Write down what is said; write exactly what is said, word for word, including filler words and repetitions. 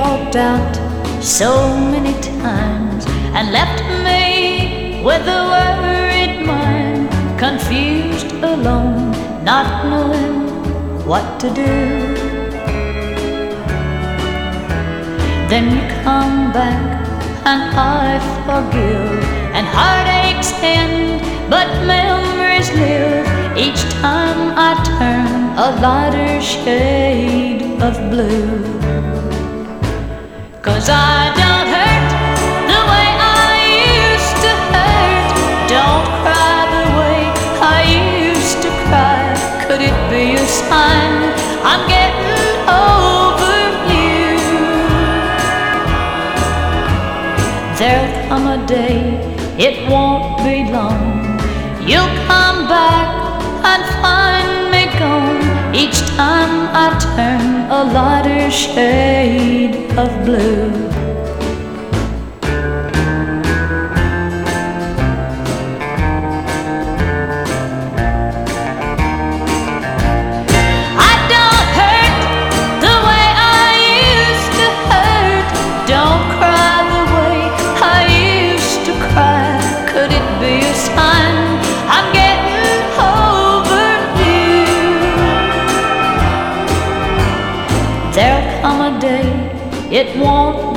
walked out so many times and left me with a worried mind, confused, alone, not knowing what to do. Then you come back and I forgive, and heartaches end, but memories live. Each time I turn a lighter shade of blue. 'Cause I don't hurt the way I used to hurt. Don't cry the way I used to cry. Could it be a sign I'm getting over you? There'll come a day, it won't be long, you'll come back and find me gone. Each time I turn a lighter shade of blue. I don't hurt the way I used to hurt. Don't cry the way I used to cry. Could it be a sign I'm getting over you? There'll come a day, it won't